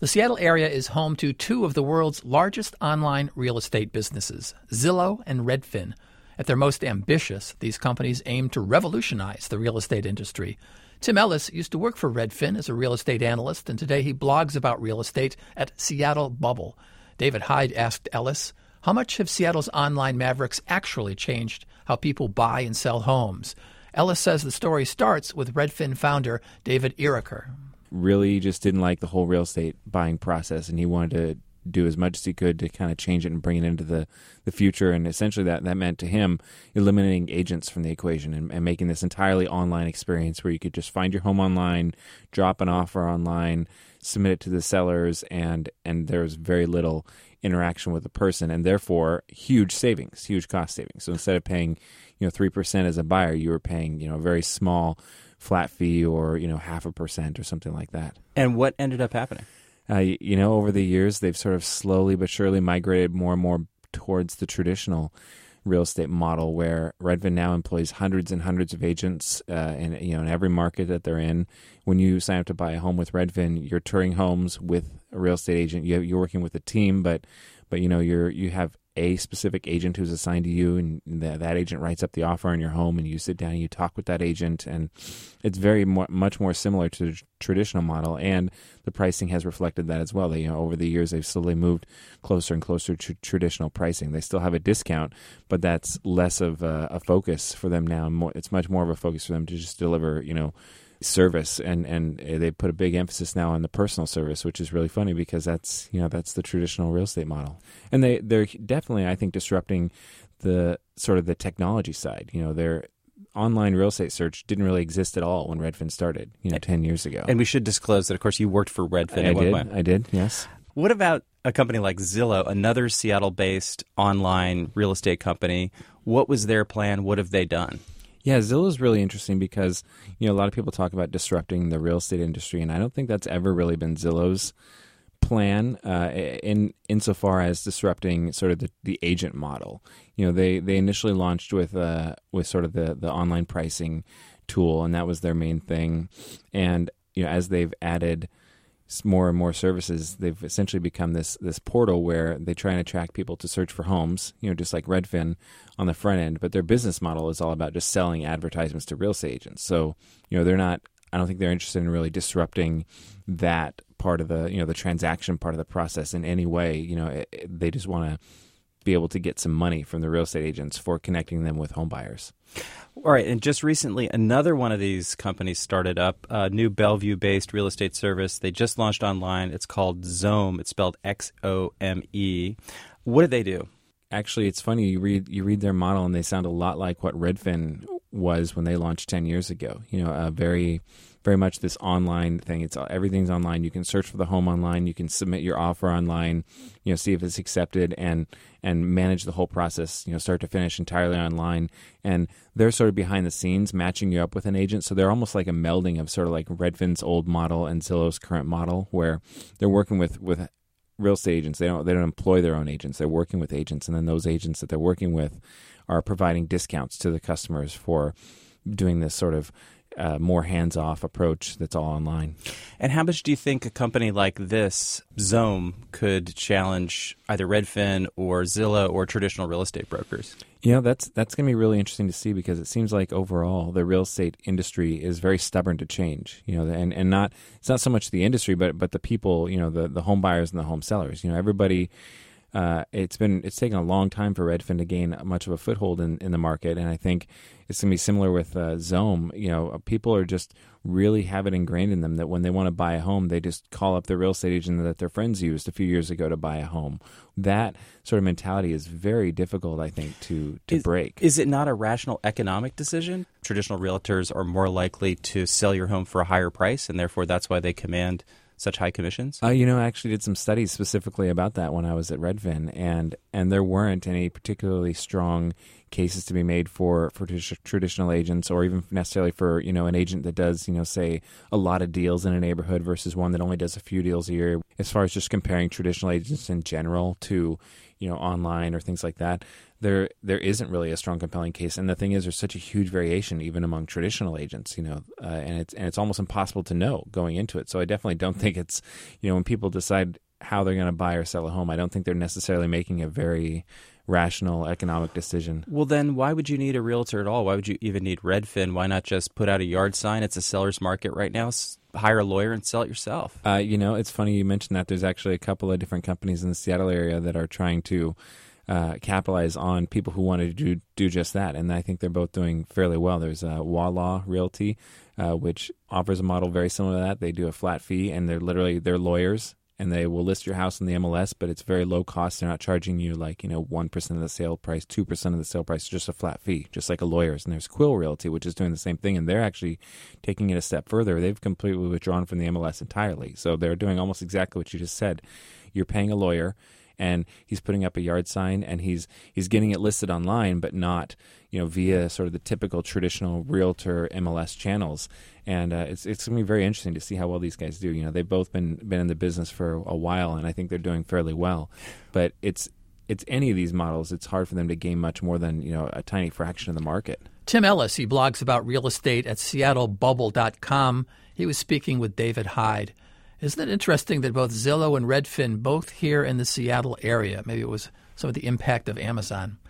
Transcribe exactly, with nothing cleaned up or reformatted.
The Seattle area is home to two of the world's largest online real estate businesses, Zillow and Redfin. At their most ambitious, these companies aim to revolutionize the real estate industry. Tim Ellis used to work for Redfin as a real estate analyst, and today he blogs about real estate at Seattle Bubble. David Hyde asked Ellis, how much have Seattle's online mavericks actually changed how people buy and sell homes? Ellis says the story starts with Redfin founder David Earecker. Really just didn't like the whole real estate buying process, and he wanted to do as much as he could to kind of change it and bring it into the, the future. And essentially that, that meant to him eliminating agents from the equation and, and making this entirely online experience where you could just find your home online, drop an offer online, submit it to the sellers, and and there was very little interaction with the person, and therefore huge savings, huge cost savings. So instead of paying, you know, three percent as a buyer, you were paying, you know, a very small flat fee or, you know, half a percent or something like that. And what ended up happening? Uh, you know, over the years, they've sort of slowly but surely migrated more and more towards the traditional real estate model, where Redfin now employs hundreds and hundreds of agents uh, in, you know, in every market that they're in. When you sign up to buy a home with Redfin, you're touring homes with a real estate agent. You, you're working with a team, but but you know, you're you have a specific agent who's assigned to you, and the, that agent writes up the offer on your home, and you sit down and you talk with that agent, and it's very mo- much more similar to the traditional model, and the pricing has reflected that as well. They, you know, over the years, they've slowly moved closer and closer to traditional pricing. They still have a discount, but that's less of a, a focus for them now. More, it's much more of a focus for them to just deliver, you know, service, and and they put a big emphasis now on the personal service, which is really funny because that's, you know, that's the traditional real estate model. And they they're definitely, I think, disrupting the sort of the technology side. You know, their online real estate search didn't really exist at all when Redfin started, you know, ten years ago. And we should disclose that, of course, you worked for Redfin I at one did, point. I did, yes. What about a company like Zillow, another Seattle-based online real estate company? What was their plan? What have they done? Yeah, Zillow is really interesting because, you know, a lot of people talk about disrupting the real estate industry, and I don't think that's ever really been Zillow's plan uh, in insofar as disrupting sort of the, the agent model. You know, they, they initially launched with uh, with sort of the, the online pricing tool, and that was their main thing. And, you know, as they've added more and more services, they've essentially become this this portal where they try and attract people to search for homes, you know, just like Redfin on the front end. But their business model is all about just selling advertisements to real estate agents. So, you know, they're not, I don't think they're interested in really disrupting that part of the, you know, the transaction part of the process in any way. You know, it, it, they just want to be able to get some money from the real estate agents for connecting them with home buyers. All right, and just recently, another one of these companies started up, a new Bellevue-based real estate service. They just launched online. It's called Xome. It's spelled X O M E. What do they do? Actually, it's funny. You read you read their model, and they sound a lot like what Redfin was when they launched ten years ago. You know, a very, very much this online thing. It's everything's online. You can search for the home online. You can submit your offer online. You know, see if it's accepted, and and manage the whole process, you know, start to finish entirely online. And they're sort of behind the scenes matching you up with an agent. So they're almost like a melding of sort of like Redfin's old model and Zillow's current model, where they're working with, with real estate agents. They don't they don't employ their own agents. They're working with agents, and then those agents that they're working with are providing discounts to the customers for doing this sort of uh, more hands-off approach that's all online. And how much do you think a company like this, Xome, could challenge either Redfin or Zillow or traditional real estate brokers? You know, that's that's going to be really interesting to see, because it seems like overall the real estate industry is very stubborn to change. You know, and, and not it's not so much the industry, but but the people, you know, the, the home buyers and the home sellers. You know, everybody. Uh, it's been it's taken a long time for Redfin to gain much of a foothold in, in the market, and I think it's going to be similar with uh, Xome. You know, people are just really have it ingrained in them that when they want to buy a home, they just call up the real estate agent that their friends used a few years ago to buy a home. That sort of mentality is very difficult, I think, to, to is, break. Is it not a rational economic decision? Traditional realtors are more likely to sell your home for a higher price, and therefore that's why they command such high commissions? Uh, you know, I actually did some studies specifically about that when I was at Redfin, and and there weren't any particularly strong cases to be made for for t- traditional agents, or even necessarily for, you know, an agent that does, you know, say a lot of deals in a neighborhood versus one that only does a few deals a year. As far as just comparing traditional agents in general to, you know, online or things like that, there there isn't really a strong compelling case. And the thing is, there's such a huge variation even among traditional agents, you know, uh, and it's and it's almost impossible to know going into it. So I definitely don't think it's, you know, when people decide how they're going to buy or sell a home, I don't think they're necessarily making a very rational economic decision. Well, then why would you need a realtor at all? Why would you even need Redfin? Why not just put out a yard sign? It's a seller's market right now. S- hire a lawyer and sell it yourself. Uh, you know, it's funny you mentioned that. There's actually a couple of different companies in the Seattle area that are trying to uh, capitalize on people who want to do, do just that. And I think they're both doing fairly well. There's uh, Walla Realty, uh, which offers a model very similar to that. They do a flat fee, and they're literally, they're lawyers. And they will list your house in the M L S, but it's very low cost. They're not charging you like, you know, one percent of the sale price, two percent of the sale price, just a flat fee, just like a lawyer's. And there's Quill Realty, which is doing the same thing, and they're actually taking it a step further. They've completely withdrawn from the M L S entirely. So they're doing almost exactly what you just said. You're paying a lawyer, and he's putting up a yard sign, and he's he's getting it listed online, but not, you know, via sort of the typical traditional realtor M L S channels. And uh, it's it's going to be very interesting to see how well these guys do. You know, they've both been been in the business for a while, and I think they're doing fairly well. But it's it's any of these models, it's hard for them to gain much more than, you know, a tiny fraction of the market. Tim Ellis, he blogs about real estate at seattle bubble dot com. He was speaking with David Hyde. Isn't it interesting that both Zillow and Redfin, both here in the Seattle area, maybe it was some of the impact of Amazon,